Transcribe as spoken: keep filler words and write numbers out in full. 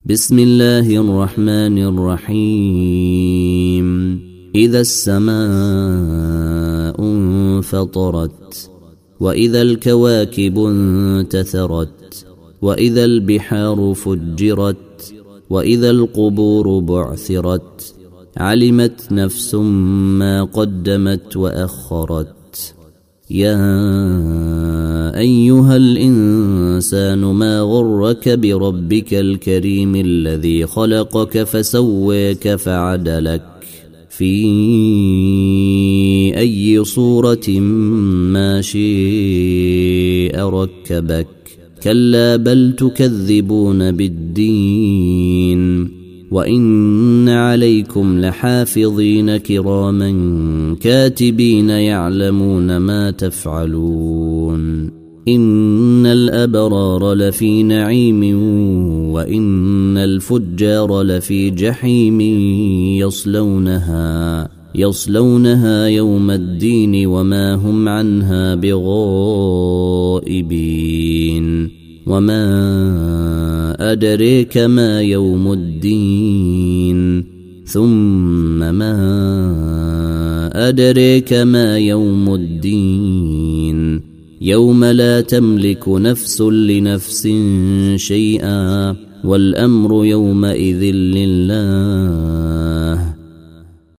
بسم الله الرحمن الرحيم إذا السماء انفطرت وإذا الكواكب انتثرت وإذا البحار فجرت وإذا القبور بعثرت علمت نفس ما قدمت وأخرت يا أيها الإنسان ما غرك بربك الكريم الذي خلقك فسويك فعدلك في أي صورة ما شاء ركبك كلا بل تكذبون بالدين وإن عليكم لحافظين كراما كاتبين يعلمون ما تفعلون إن الأبرار لفي نعيم وإن الفجار لفي جحيم يصلونها يصلونها يوم الدين وما هم عنها بغائبين وما أدريك ما يوم الدين ثم ما أدريك ما يوم الدين يوم لا تملك نفس لنفس شيئا والأمر يومئذ لله